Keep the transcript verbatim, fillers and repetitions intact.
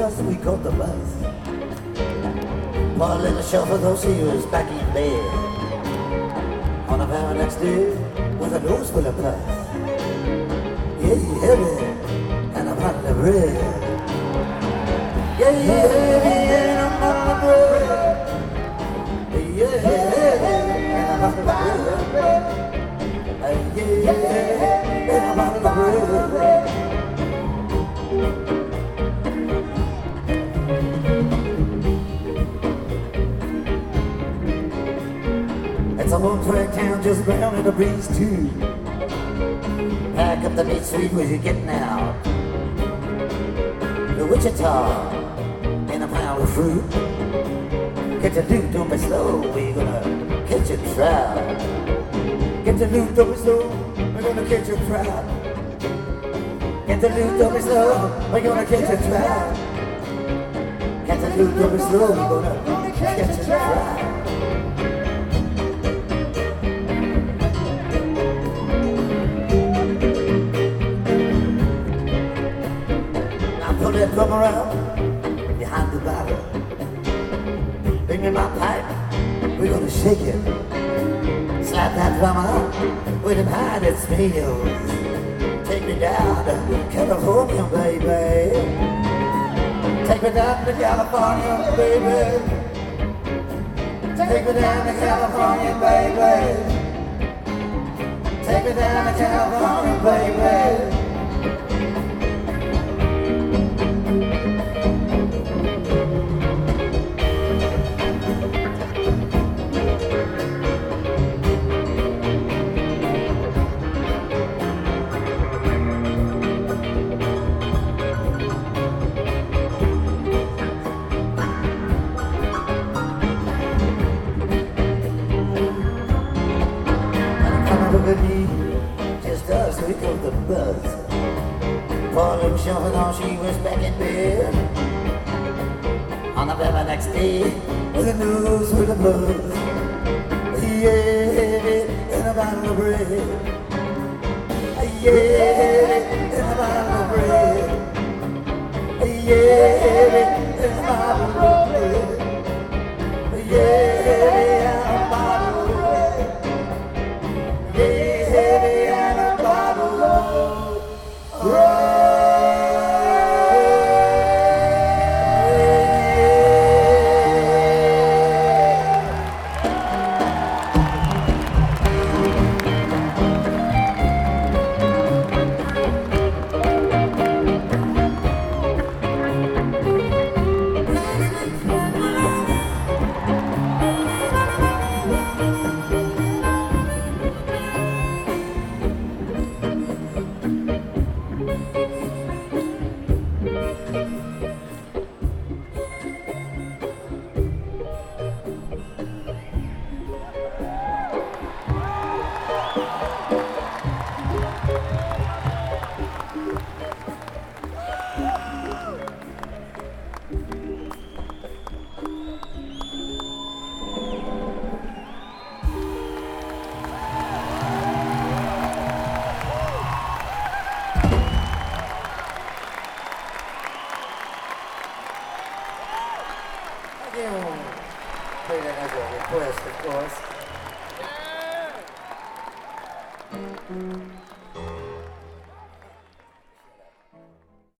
just we got the buzz. While in the shuffle though she was back in bed on the very next day with a nose full of pus. Yeah, yeah, heavy and I'm hot the bread. Yeah, yeah, heavy and I'm hot the bread. Yeah, yeah, and I'm hot the bread. Yeah, yeah, and I'm hot the bread. It's a little track town just round in the breeze too. Pack up the meat sweet where you're getting out. The Wichita in a pile of fruit. Get your loot, don't be slow, we're gonna catch a trout. Get the loot, don't be slow, we're gonna catch a trout. Get the loot, don't be slow, we're gonna catch a trout. Get the loot, don't be slow, we're gonna catch a trout. Pull that drum around behind the barrel. Bring me my pipe, we're gonna shake it. Slap that drum out with them hide its heels. Take me down to California, baby. Take me down to California, baby. Take me down to California, baby. Take me down to California, baby. Just us, we got the buzz. Falling, shuffling on, she was back in bed on the very next day with the news, with the buzz. Yeah, and a bottle of bread. Yeah, and a bottle of bread. Yeah, and a bottle of bread. Yeah, and a bottle of bread. Yeah, and a bottle of bread. Play that as a request, of course.